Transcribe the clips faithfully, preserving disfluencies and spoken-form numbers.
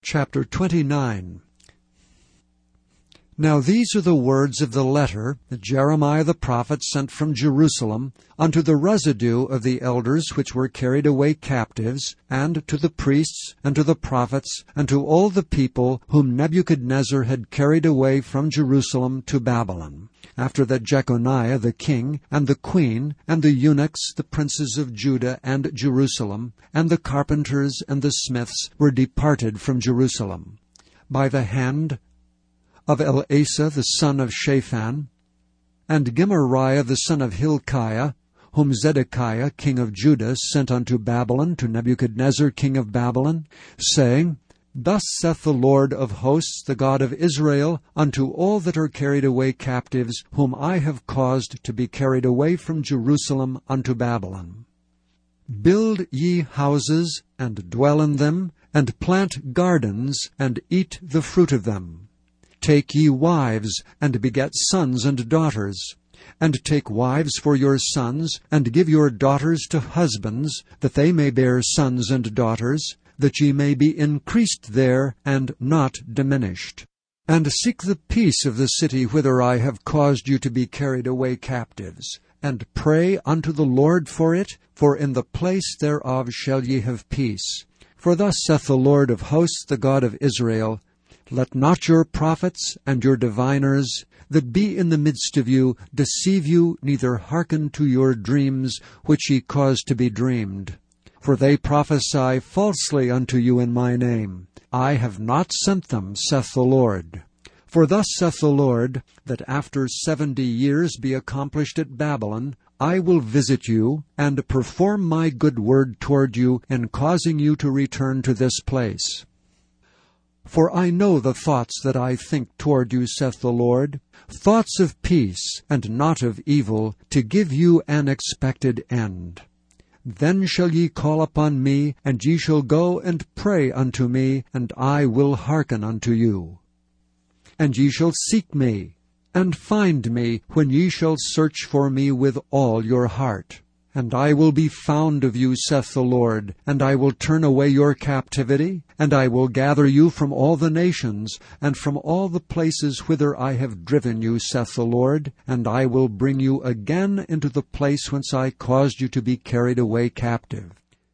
Chapter twenty-nine. Now these are the words of the letter that Jeremiah the prophet sent from Jerusalem unto the residue of the elders which were carried away captives, and to the priests, and to the prophets, and to all the people whom Nebuchadnezzar had carried away from Jerusalem to Babylon, after that Jeconiah the king, and the queen, and the eunuchs, the princes of Judah and Jerusalem, and the carpenters and the smiths were departed from Jerusalem, by the hand of Elasa the son of Shaphan, and Gemariah the son of Hilkiah, whom Zedekiah king of Judah sent unto Babylon to Nebuchadnezzar king of Babylon, saying, Thus saith the Lord of hosts, the God of Israel, unto all that are carried away captives, whom I have caused to be carried away from Jerusalem unto Babylon. Build ye houses, and dwell in them, and plant gardens, and eat the fruit of them. Take ye wives, and beget sons and daughters. And take wives for your sons, and give your daughters to husbands, that they may bear sons and daughters, that ye may be increased there, and not diminished. And seek the peace of the city whither I have caused you to be carried away captives, and pray unto the Lord for it, for in the place thereof shall ye have peace. For thus saith the Lord of hosts, the God of Israel, Let not your prophets and your diviners that be in the midst of you deceive you, neither hearken to your dreams which ye cause to be dreamed. For they prophesy falsely unto you in my name. I have not sent them, saith the Lord. For thus saith the Lord, that after seventy years be accomplished at Babylon, I will visit you, and perform my good word toward you, in causing you to return to this place. For I know the thoughts that I think toward you, saith the Lord, thoughts of peace, and not of evil, to give you an expected end. Then shall ye call upon me, and ye shall go and pray unto me, and I will hearken unto you. And ye shall seek me, and find me, when ye shall search for me with all your heart. And I will be found of you, saith the Lord, and I will turn away your captivity, and I will gather you from all the nations, and from all the places whither I have driven you, saith the Lord, and I will bring you again into the place whence I caused you to be carried away captive.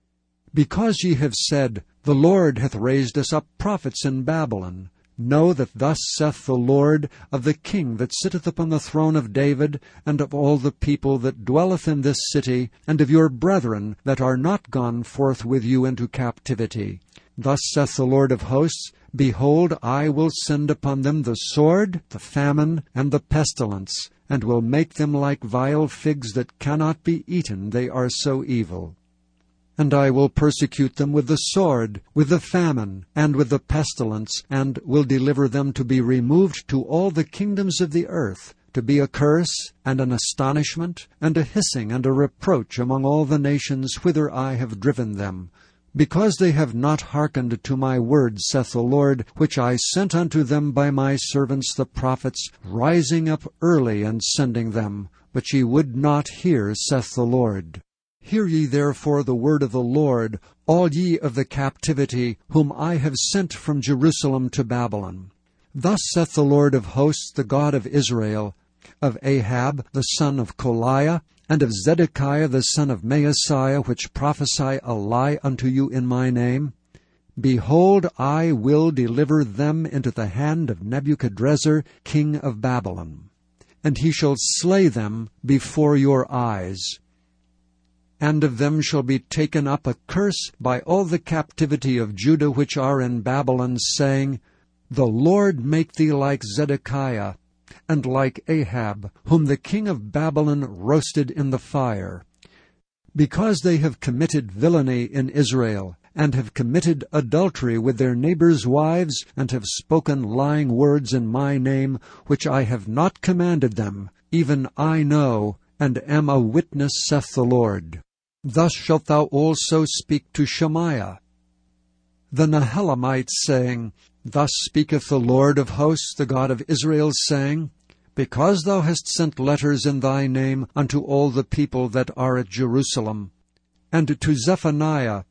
Because ye have said, The Lord hath raised us up prophets in Babylon, know that thus saith the Lord of the king that sitteth upon the throne of David, and of all the people that dwelleth in this city, and of your brethren that are not gone forth with you into captivity. Thus saith the Lord of hosts, Behold, I will send upon them the sword, the famine, and the pestilence, and will make them like vile figs that cannot be eaten, they are so evil. And I will persecute them with the sword, with the famine, and with the pestilence, and will deliver them to be removed to all the kingdoms of the earth, to be a curse, and an astonishment, and a hissing, and a reproach among all the nations whither I have driven them, because they have not hearkened to my words, saith the Lord, which I sent unto them by my servants the prophets, rising up early and sending them. But ye would not hear, saith the Lord. Hear ye therefore the word of the Lord, all ye of the captivity, whom I have sent from Jerusalem to Babylon. Thus saith the Lord of hosts, the God of Israel, of Ahab the son of Koliah, and of Zedekiah the son of Maaseiah, which prophesy a lie unto you in my name. Behold, I will deliver them into the hand of Nebuchadrezzar king of Babylon, and he shall slay them before your eyes. And of them shall be taken up a curse by all the captivity of Judah which are in Babylon, saying, The Lord make thee like Zedekiah, and like Ahab, whom the king of Babylon roasted in the fire. Because they have committed villainy in Israel, and have committed adultery with their neighbors' wives, and have spoken lying words in my name, which I have not commanded them, even I know, and am a witness, saith the Lord. Thus shalt thou also speak to Shemaiah the Nehelamite, saying, Thus speaketh the Lord of hosts, the God of Israel, saying, Because thou hast sent letters in thy name unto all the people that are at Jerusalem, and to Zephaniah,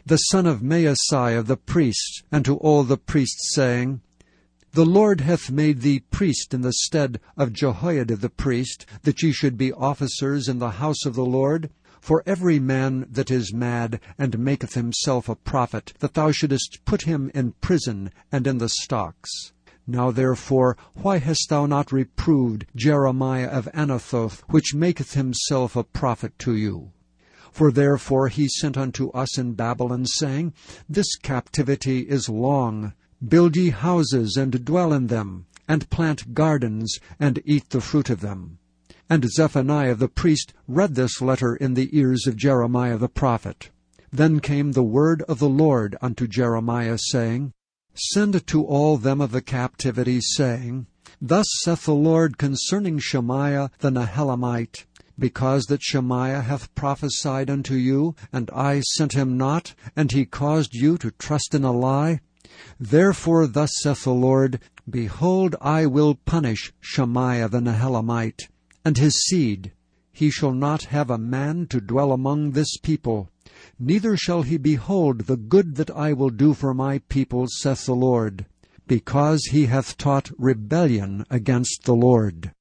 the son of Maaseiah the priest, and to all the priests, saying, The Lord hath made thee priest in the stead of Jehoiada the priest, that ye should be officers in the house of the Lord. For every man that is mad, and maketh himself a prophet, that thou shouldest put him in prison and in the stocks. Now therefore, why hast thou not reproved Jeremiah of Anathoth, which maketh himself a prophet to you? For therefore he sent unto us in Babylon, saying, This captivity is long. Build ye houses, and dwell in them, and plant gardens, and eat the fruit of them. And Zephaniah the priest read this letter in the ears of Jeremiah the prophet. Then came the word of the Lord unto Jeremiah, saying, Send to all them of the captivity, saying, Thus saith the Lord concerning Shemaiah the Nehelamite, Because that Shemaiah hath prophesied unto you, and I sent him not, and he caused you to trust in a lie, Therefore thus saith the Lord, Behold, I will punish Shemaiah the Nehelamite, and his seed. He shall not have a man to dwell among this people, neither shall he behold the good that I will do for my people, saith the Lord, because he hath taught rebellion against the Lord.